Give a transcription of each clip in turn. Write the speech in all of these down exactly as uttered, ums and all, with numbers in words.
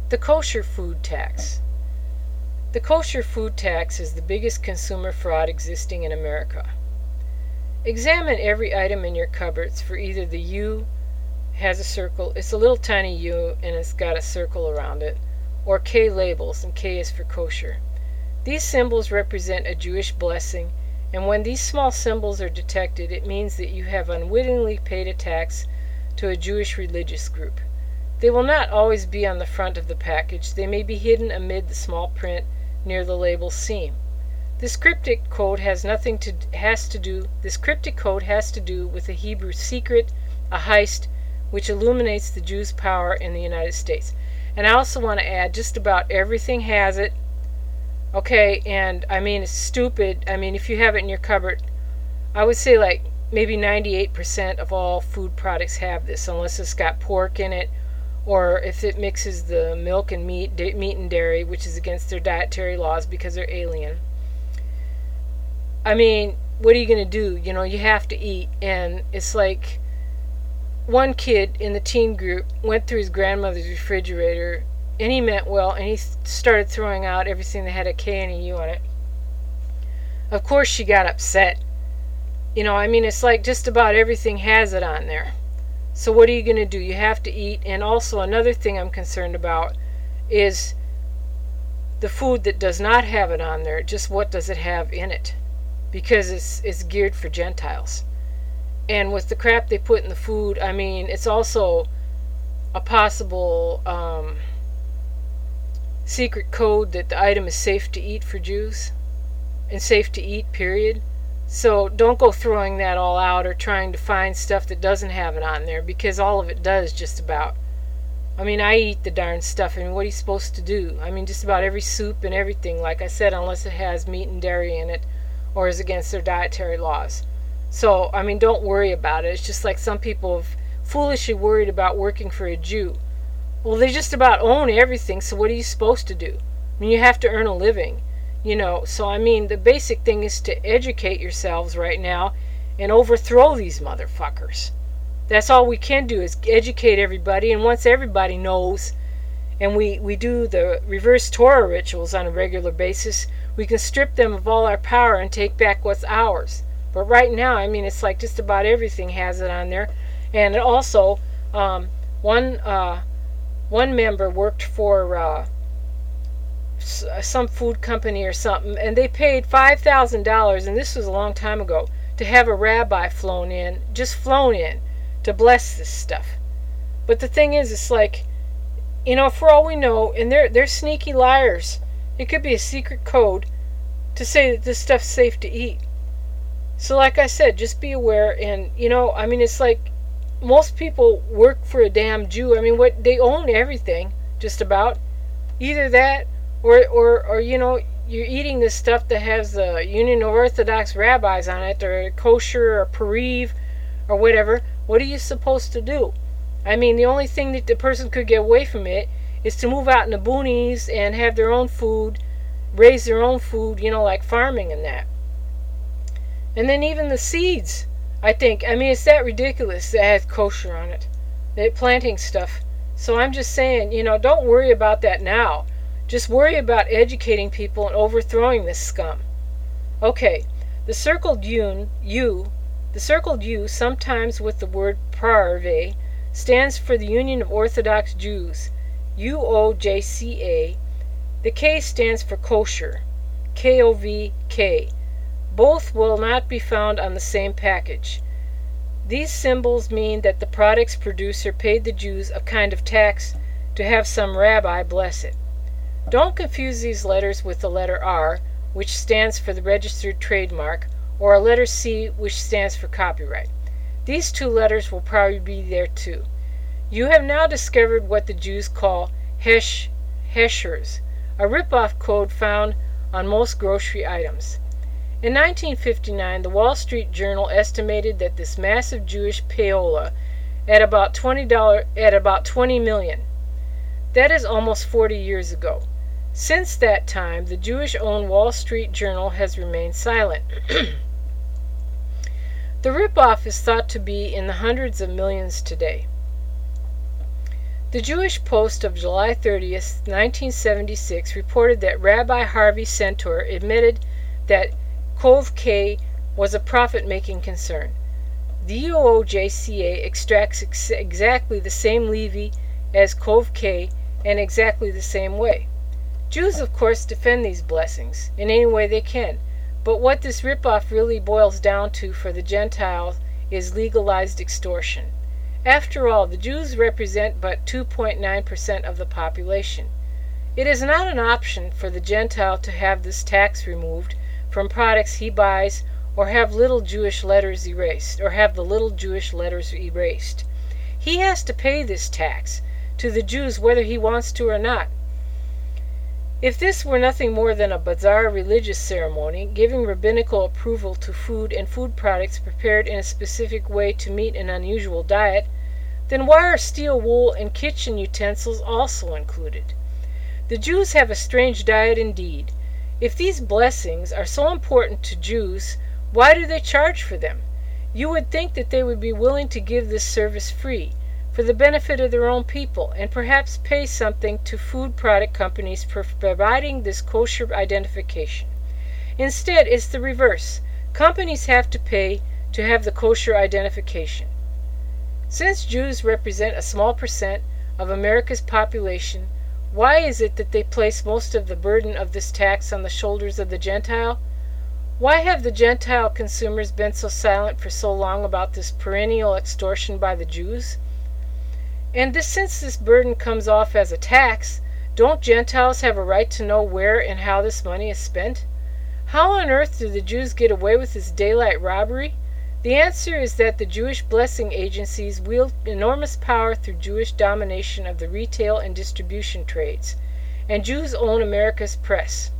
The kosher food tax. The kosher food tax is the biggest consumer fraud existing in America. Examine every item in your cupboards for either the U has a circle, it's a little tiny U and it's got a circle around it, or K labels, and K is for kosher. These symbols represent a Jewish blessing, and when these small symbols are detected, it means that you have unwittingly paid a tax to a Jewish religious group. They will not always be on the front of the package. They may be hidden amid the small print near the label seam. This cryptic code has nothing to has to do. This cryptic code has to do with a Hebrew secret, a heist, which illuminates the Jews' power in the United States. And I also want to add, just about everything has it. Okay, and I mean it's stupid. I mean if you have it in your cupboard, I would say like maybe ninety-eight percent of all food products have this, unless it's got pork in it, or if it mixes the milk and meat, meat and dairy, which is against their dietary laws because they're alien. I mean, what are you going to do? You know, you have to eat. And it's like one kid in the teen group went through his grandmother's refrigerator, and he meant well, and he started throwing out everything that had a K and a U on it. Of course she got upset. You know, I mean, it's like just about everything has it on there. So what are you going to do? You have to eat. And also another thing I'm concerned about is the food that does not have it on there. Just what does it have in it? Because it's it's geared for Gentiles. And with the crap they put in the food, I mean, it's also a possible um, secret code that the item is safe to eat for Jews. And safe to eat, period. So don't go throwing that all out or trying to find stuff that doesn't have it on there, because all of it does just about. I mean, I eat the darn stuff. I mean, what are you supposed to do? I mean, just about every soup and everything, like I said, unless it has meat and dairy in it or is against their dietary laws. So, I mean, don't worry about it. It's just like some people have foolishly worried about working for a Jew. Well, they just about own everything, so what are you supposed to do? I mean, you have to earn a living. You know, so I mean, the basic thing is to educate yourselves right now and overthrow these motherfuckers. That's all we can do, is educate everybody. And once everybody knows, and we, we do the reverse Torah rituals on a regular basis, we can strip them of all our power and take back what's ours. But right now, I mean, it's like just about everything has it on there. And also, um, one uh, one member worked for Uh, some food company or something, and they paid five thousand dollars, and this was a long time ago, to have a rabbi flown in, just flown in, to bless this stuff. But the thing is, it's like, you know, for all we know, and they're, they're sneaky liars, it could be a secret code to say that this stuff's safe to eat. So like I said, just be aware. And, you know, I mean, it's like, most people work for a damn Jew. I mean, what, they own everything, just about. Either that, Or, or, or, you know, you're eating this stuff that has the Union of Orthodox rabbis on it, or kosher, or Pariv, or whatever. What are you supposed to do? I mean, the only thing that the person could get away from it is to move out in the boonies and have their own food, raise their own food, you know, like farming and that. And then even the seeds, I think, I mean, it's that ridiculous that has kosher on it, that planting stuff. So I'm just saying, you know, don't worry about that now. Just worry about educating people and overthrowing this scum. Okay, the circled U, U, the circled U, sometimes with the word Parve, stands for the Union of Orthodox Jews, U O J C A. The K stands for kosher, K O V K. Both will not be found on the same package. These symbols mean that the product's producer paid the Jews a kind of tax to have some rabbi bless it. Don't confuse these letters with the letter R, which stands for the registered trademark, or a letter C, which stands for copyright. These two letters will probably be there too. You have now discovered what the Jews call hesh, heshers, a rip-off code found on most grocery items. In nineteen fifty-nine, the Wall Street Journal estimated that this massive Jewish payola at about twenty dollars, at about twenty million. That is almost forty years ago. Since that time, the Jewish-owned Wall Street Journal has remained silent. The ripoff is thought to be in the hundreds of millions today. The Jewish Post of July thirtieth, nineteen seventy-six reported that Rabbi Harvey Center admitted that Cove K was a profit-making concern. The U O J C A extracts ex- exactly the same levy as Cove K and exactly the same way. Jews, of course, defend these blessings in any way they can, but what this ripoff really boils down to for the Gentiles is legalized extortion. After all, the Jews represent but two point nine percent of the population. It is not an option for the Gentile to have this tax removed from products he buys or have little Jewish letters erased, or have the little Jewish letters erased. He has to pay this tax to the Jews whether he wants to or not. If this were nothing more than a bizarre religious ceremony, giving rabbinical approval to food and food products prepared in a specific way to meet an unusual diet, then why are steel wool and kitchen utensils also included? The Jews have a strange diet indeed. If these blessings are so important to Jews, why do they charge for them? You would think that they would be willing to give this service free, for the benefit of their own people, and perhaps pay something to food product companies for providing this kosher identification. Instead, it's the reverse. Companies have to pay to have the kosher identification. Since Jews represent a small percent of America's population, why is it that they place most of the burden of this tax on the shoulders of the Gentile? Why have the Gentile consumers been so silent for so long about this perennial extortion by the Jews? And this, since this burden comes off as a tax, don't Gentiles have a right to know where and how this money is spent? How on earth do the Jews get away with this daylight robbery? The answer is that the Jewish blessing agencies wield enormous power through Jewish domination of the retail and distribution trades, and Jews own America's press.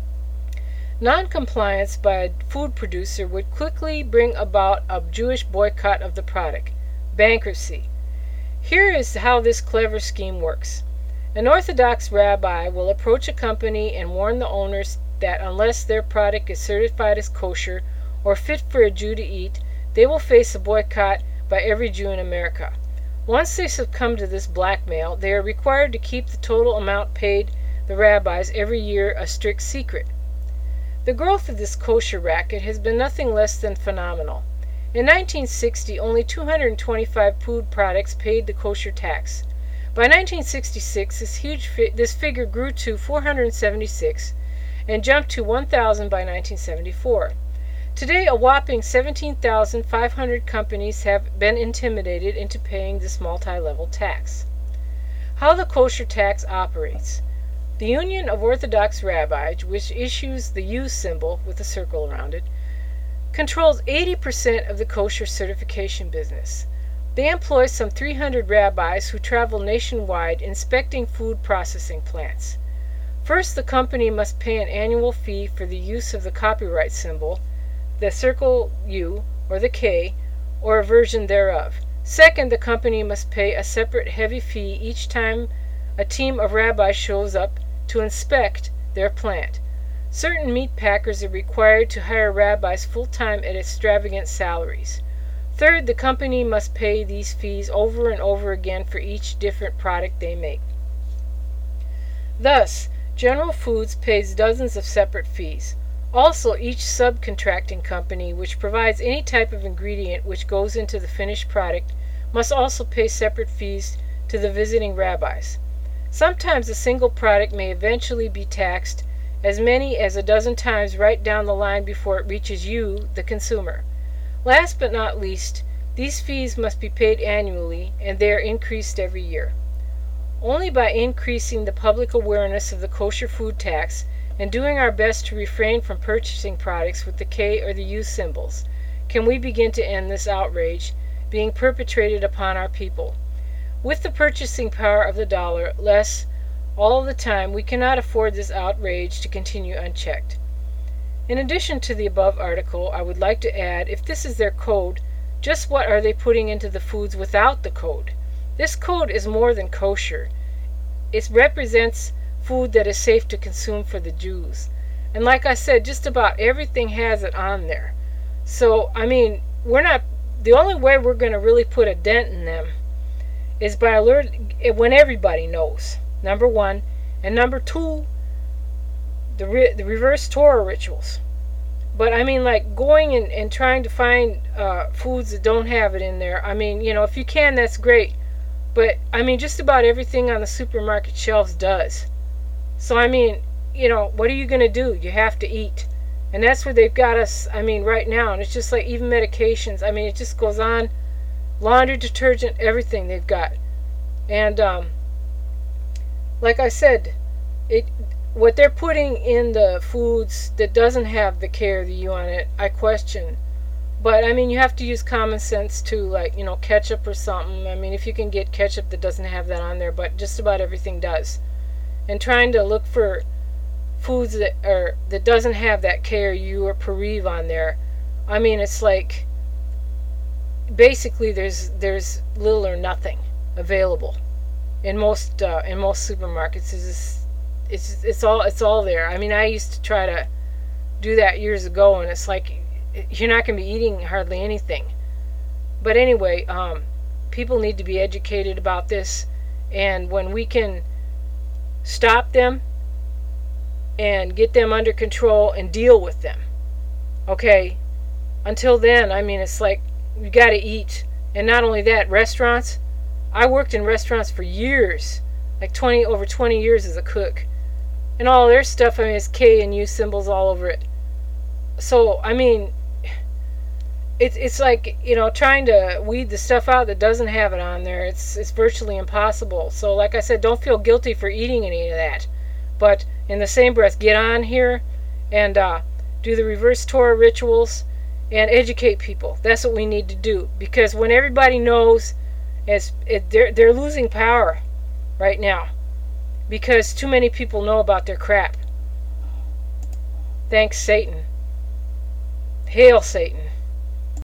Non-compliance by a food producer would quickly bring about a Jewish boycott of the product, bankruptcy. Here is how this clever scheme works. An Orthodox rabbi will approach a company and warn the owners that unless their product is certified as kosher or fit for a Jew to eat, they will face a boycott by every Jew in America. Once they succumb to this blackmail, they are required to keep the total amount paid the rabbis every year a strict secret. The growth of this kosher racket has been nothing less than phenomenal. In nineteen sixty, only two hundred twenty-five food products paid the kosher tax. By nineteen sixty-six, this huge fi- this figure grew to four hundred seventy-six and jumped to one thousand by nineteen seventy-four. Today, a whopping seventeen thousand five hundred companies have been intimidated into paying this multi-level tax. How the kosher tax operates. The Union of Orthodox Rabbis, which issues the U symbol with a circle around it, controls eighty percent of the kosher certification business. They employ some three hundred rabbis who travel nationwide inspecting food processing plants. First, the company must pay an annual fee for the use of the copyright symbol, the circle U, or the K, or a version thereof. Second, the company must pay a separate heavy fee each time a team of rabbis shows up to inspect their plant. Certain meat packers are required to hire rabbis full-time at extravagant salaries. Third, the company must pay these fees over and over again for each different product they make. Thus, General Foods pays dozens of separate fees. Also, each subcontracting company which provides any type of ingredient which goes into the finished product must also pay separate fees to the visiting rabbis. Sometimes a single product may eventually be taxed as many as a dozen times right down the line before it reaches you, the consumer. Last but not least, these fees must be paid annually, and they are increased every year. Only by increasing the public awareness of the kosher food tax and doing our best to refrain from purchasing products with the K or the U symbols can we begin to end this outrage being perpetrated upon our people. With the purchasing power of the dollar less all the time, we cannot afford this outrage to continue unchecked. In addition to the above article, I would like to add, if this is their code, just what are they putting into the foods without the code? This code is more than kosher. It represents food that is safe to consume for the Jews. And like I said, just about everything has it on there. So, I mean, we're not, the only way we're going to really put a dent in them is by alert when everybody knows. Number one, and number two, the re, the reverse Torah rituals. But I mean, like going and, and trying to find uh, foods that don't have it in there. I mean, you know, if you can, that's great. But I mean, just about everything on the supermarket shelves does. So I mean, you know, what are you going to do? You have to eat. And that's where they've got us, I mean, right now. And it's just like even medications. I mean, it just goes on. Laundry detergent, everything they've got. And um, like I said, it what they're putting in the foods that doesn't have the K or the U on it, I question. But I mean, you have to use common sense too, like, you know, ketchup or something. I mean, if you can get ketchup that doesn't have that on there, but just about everything does. And trying to look for foods that are that doesn't have that K or U or Pariv on there. I mean, it's like basically there's there's little or nothing available in most uh, in most supermarkets. It's just, it's it's all it's all there. I mean, I used to try to do that years ago, and it's like you're not going to be eating hardly anything. But anyway, um, people need to be educated about this, and when we can stop them and get them under control and deal with them, okay? Until then, I mean, it's like you got to eat. And not only that, restaurants. I worked in restaurants for years, like twenty over twenty years as a cook, and all their stuff, I mean, it's K and U symbols all over it. So I mean, it's it's like, you know, trying to weed the stuff out that doesn't have it on there. It's it's virtually impossible. So like I said, don't feel guilty for eating any of that, but in the same breath, get on here and uh, do the reverse Torah rituals and educate people. That's what we need to do, because when everybody knows, it's it, they're they're losing power right now because too many people know about their crap. Thanks, Satan. Hail Satan.